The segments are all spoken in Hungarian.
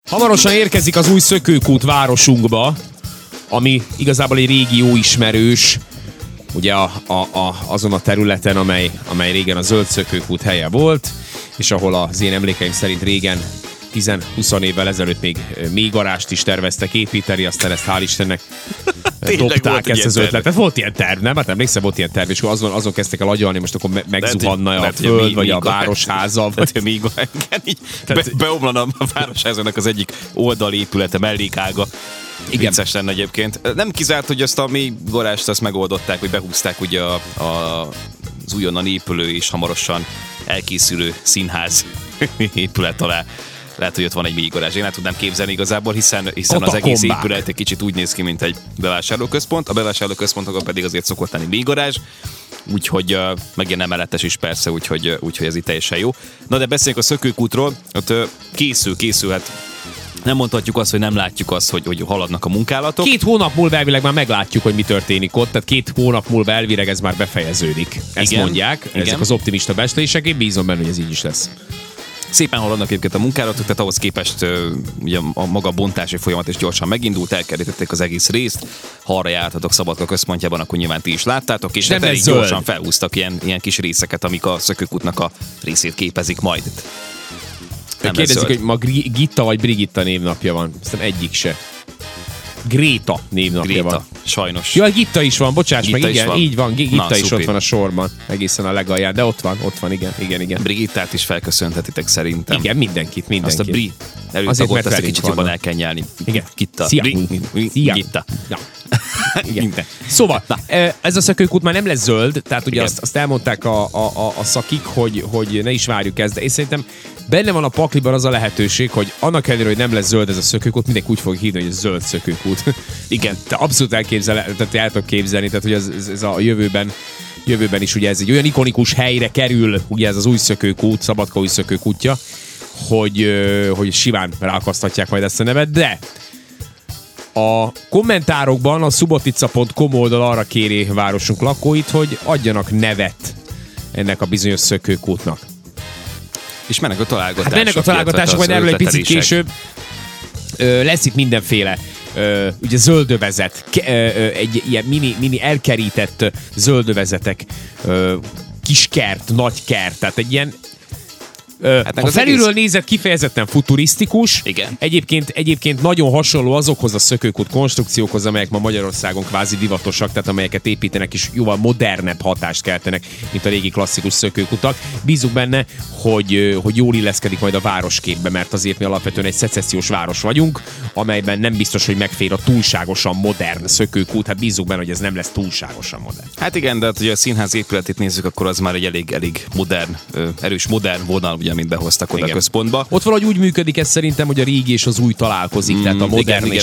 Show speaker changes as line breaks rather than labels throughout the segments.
Hamarosan érkezik az új szökőkút városunkba, ami igazából egy régi jó ismerős, ugye azon a területen, amely régen a zöld szökőkút helye volt, és ahol az én emlékeim szerint régen 10-20 évvel ezelőtt még garást is terveztek építeni, aztán ezt hál' Istennek dobták ezt az ötletet. Volt ilyen terv, nem? Hát emlékszem, volt ilyen terv, és azon kezdtek el agyalni, most akkor megzuhanna a föld, vagy a városháza.
Beomlana a városházának az egyik oldalépülete, mellékága. Vicces lenne egyébként. Nem kizárt, hogy azt a mély garást azt megoldották, hogy behúzták ugye az újonnan épülő és hamarosan elkészülő színház épület alá. Lehet, hogy ott van egy mély garázs. Én el tudnám képzelni igazából, hiszen az egész épület egy kicsit úgy néz ki, mint egy bevásárlóközpont. A bevásárlóközpontokon pedig azért szokott lenni mély garázs, úgyhogy meg ilyen emeletes is persze, úgyhogy ez itt teljesen jó. Na de beszéljünk a szökőkútról. Ott készül, hát nem mondhatjuk azt, hogy nem látjuk azt, hogy haladnak a munkálatok.
2 hónap múlva elvileg már meglátjuk, hogy mi történik ott, tehát 2 hónap múlva elvileg ez már befejeződik. Ezt mondják, ezek az optimista becslések, én bízom benne, hogy ez így is lesz.
Szépen haladnak egyébként a munkálatok, tehát ahhoz képest ugye a maga bontási folyamat is gyorsan megindult, elkerítették az egész részt. Ha arra jártatok Szabadka központjában, akkor nyilván ti is láttátok, és hát elég gyorsan felhúztak ilyen kis részeket, amik a szökőkútnak a részét képezik majd.
Kérdezik, hogy ma Gitta vagy Brigitta névnapja van. Aztán egyik se. Gréta névnapja van.
Sajnos.
Ja, Gitta is van, bocsáss
Gitta
meg, igen,
van.
így van, Gitta
Na,
is
szuper.
ott van a sorban, egészen a legalján, de ott van, igen.
Brigittát is felköszönhetitek szerintem.
Igen, mindenkit.
Azt a Bri
Azért,
ezt egy kicsit jobban el kell nyelni.
Igen.
Gitta.
Szia.
Gitta.
Ja. Igen. Szóval, ez a szökőkút már nem lesz zöld, tehát ugye azt elmondták a szakik, hogy ne is várjuk ezt, de én szerintem benne van a pakliban az a lehetőség, hogy annak ellenére, hogy nem lesz zöld ez a szökőkút, mindenki úgy fog hívni, hogy ez zöld szökőkút. Igen, te abszolút el tudok képzelni, tehát hogy ez a jövőben is ugye ez egy olyan ikonikus helyre kerül, ugye ez az új szökőkút, Szabadka új szökőkútja, hogy simán ráakasztatják majd ezt a nevet, de a kommentárokban a subotica.com oldal arra kéri városunk lakóit, hogy adjanak nevet ennek a bizonyos szökőkútnak.
És mennek a találgatások.
Hát mennek a találgatások, majd erről egy picit később. Lesz itt mindenféle ugye zöldövezet, egy ilyen mini elkerített zöldövezetek, kiskert, nagykert, tehát egy ilyen a felülről nézett kifejezetten futurisztikus.
Igen.
Egyébként nagyon hasonló azokhoz a szökőkút konstrukciókhoz, amelyek ma Magyarországon kvázi divatosak, tehát amelyeket építenek és jóval modernebb hatást keltenek, mint a régi klasszikus szökőkutak. Bízunk benne, hogy jól illeszkedik majd a városképbe, mert azért mi alapvetően egy szecessziós város vagyunk, amelyben nem biztos, hogy megfér a túlságosan modern szökőkút. Hát bízunk benne, hogy ez nem lesz túlságosan modern.
Hát igen, de hát, hogy a színház épületét nézzük, akkor az már egy elég modern, erős modern vonal, ugye, amit behoztak oda a központba.
Ott valahogy úgy működik ez szerintem, hogy a régi és az új találkozik, tehát a modern
igen,
és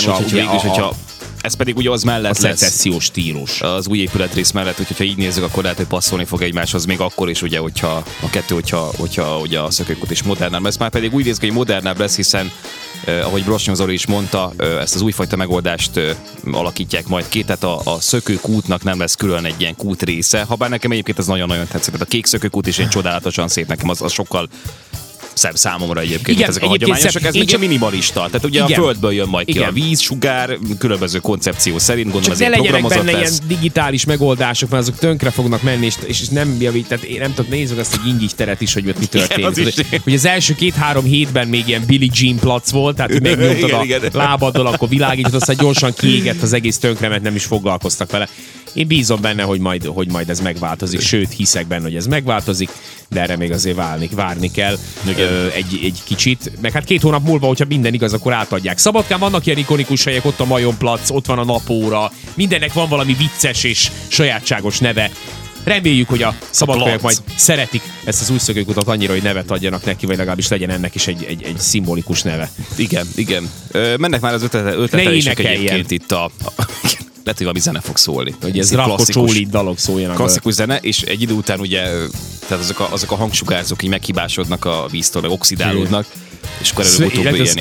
ez pedig ugye az mellett
a szecessziós stílus.
Az új épületrész mellett, hogyha így nézzük, akkor lehet, hogy passzolni fog egymáshoz, még akkor is, ugye, hogyha a kettő, hogyha ugye a szökőkút is modernább lesz. Már pedig úgy néz ki, hogy modernább lesz, hiszen ahogy Brosnyó Zoli is mondta, ezt az újfajta megoldást alakítják majd ki, tehát a szökőkútnak nem lesz külön egy ilyen kút része, habár nekem egyébként ez nagyon-nagyon tetszik. Tehát a kék szökőkút is egy csodálatosan szép, nekem az sokkal szebb számomra egyébként,
igen,
ezek a hagyományosak, ez még minimalista. Tehát ugye a földből jön majd ki a víz, sugár, különböző koncepció szerint, gondolom
csak
ez
ne legyenek benne
lesz.
ilyen digitális megoldások, mert azok tönkre fognak menni, és nem javít. Tehát én nem tudom, nézzük azt a Gingich teret is, hogy mi történik. Igen, hogy az első 2-3 hétben még ilyen Billie Jean plac volt, tehát hogy megnyomtad a lábaddal, akkor világított, aztán gyorsan kiégett az egész tönkre, mert nem is foglalkoztak vele. Én bízom benne, hogy majd ez megváltozik, sőt, hiszek benne, hogy ez megváltozik, de erre még azért várni kell egy kicsit. Meg hát 2 hónap múlva, hogyha minden igaz, akkor átadják. Szabadkán vannak ilyen ikonikus helyek, ott a Majom-plac, ott van a Napóra, mindennek van valami vicces és sajátságos neve. Reméljük, hogy a szabadkaiak majd szeretik ezt az új szökőkutat annyira, hogy nevet adjanak neki, vagy legalábbis legyen ennek is egy szimbolikus neve.
Igen. Mennek már az ötletelések egyébként itt lehet, hogy valami zene fog szólni.
Hogy ez Rakko Csóli dalok szóljanak.
Klasszikus zene, és egy idő után ugye, tehát azok a hangsugárzók így meghibásodnak a víztől, meg oxidálódnak, és akkor előbb-utóbb ilyen.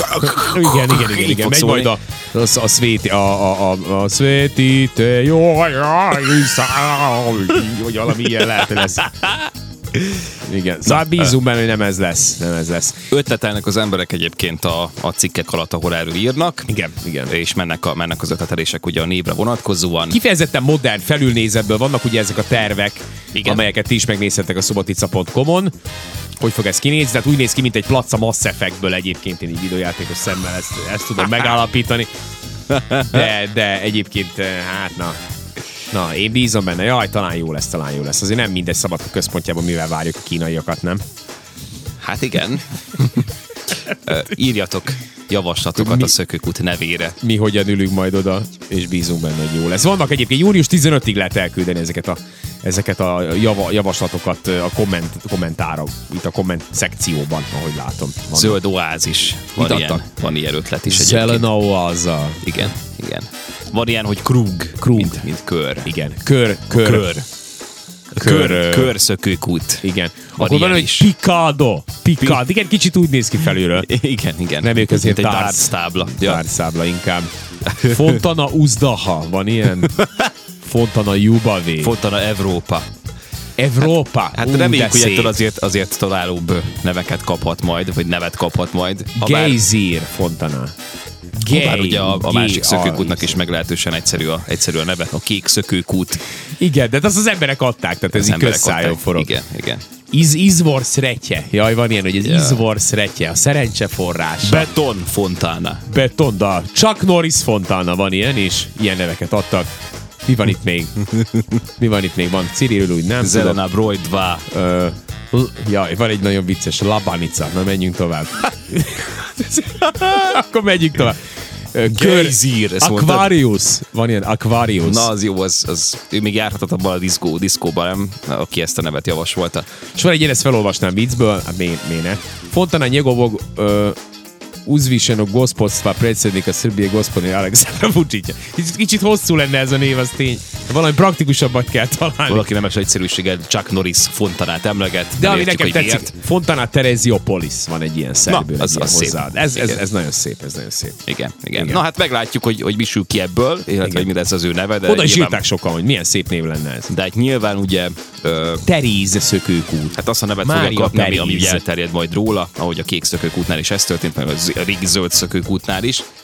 Igen. Megy majd a Sveti, a Sveti, te jó, hogy valami ilyen lehet lesz. Igen. Szóval bízunk benne, hogy nem ez lesz.
Ötletelnek az emberek egyébként a cikkek alatt, ahol erről írnak.
Igen.
És mennek az ötletelések ugye a névre vonatkozóan.
Kifejezetten modern felülnézetből vannak ugye ezek a tervek, amelyeket ti is megnézhettek a szobotica.com-on. Hogy fog ez kinézni? Tehát úgy néz ki, mint egy placa Mass Effectből egyébként, én így videójátékos szemmel ezt tudom megállapítani. De egyébként, Na, én bízom benne. Jaj, talán jó lesz. Azért nem mindegy Szabadka központjában, mivel várjuk a kínaiakat, nem?
Hát igen. Írjatok javaslatokat a Szökőkút nevére.
Mi hogyan ülünk majd oda, és bízunk benne, hogy jó lesz. Vannak egyébként június 15-ig lehet elküldeni ezeket a javaslatokat a kommentárok, itt a komment szekcióban, ahogy látom. Vannak.
Zöld oázis. Van ilyen ötlet is egyébként.
Zelena oáza.
Igen. Van ilyen, hogy krug. Mint kör.
Igen.
Körszökőkút.
Igen. Akkor van, hogy Picado. Igen, kicsit úgy néz ki felülről.
Igen.
Nem ők azért
egy darts-tábla.
Darts-tábla inkább. Fontana Uzdaha. Van ilyen? Fontana Jubavé.
Fontana Európa. Hát reméljük, hogy ettől azért találóbb neveket kaphat majd, vagy nevet kaphat majd.
Geyzir Fontana.
Bár ugye a másik szökőkútnak is meglehetősen egyszerű a neve, a kék szökőkút.
Igen, de azt az emberek adták, tehát ez így közszájon forog.
Igen.
Izvorszretje. Jaj, van ilyen, hogy az Izvorszretje, a szerencse forrása.
Beton Fontana.
Betonda. Chuck Norris Fontana van ilyen, és ilyen neveket adtak. Mi van itt még? Van Cyril, úgy nem
Zelena Brojdva.
Jaj, van egy nagyon vicces Labanica. Na, menjünk tovább. Akkor menjünk tovább.
Geyzir,
Aquarius. Van ilyen Aquarius.
Na, az jó, ő még járhatott abban a diszkóban, nem? Aki ezt a nevet javasolta.
És van egy, én ezt felolvasnám viccből, hát miért ne? Fontana njegovog uzvišenog gospodstva predsjednika Srbije gospodina Aleksandra Vučića. Kicsit hosszú lenne ez a név, az tény. Valami praktikusabbat kell találni.
Valaki nemes egyszerűséggel Chuck Norris Fontanát emleget.
De ami nekem tetszik, Fontana Teresiopolis van egy ilyen szerből.
Az
hozzá. Ez nagyon szép,
Igen. Na hát meglátjuk, hogy mi sül ki ebből, illetve hogy mi lesz az ő neve. De
oda is írták sokan, hogy milyen szép név lenne ez.
De hát nyilván ugye...
Teréz szökőkút.
Hát azt a nevet fogja kapni, ami elterjed majd róla, ahogy a kék szökőkútnál is ez történt, meg a régi zöld szökőkútnál is.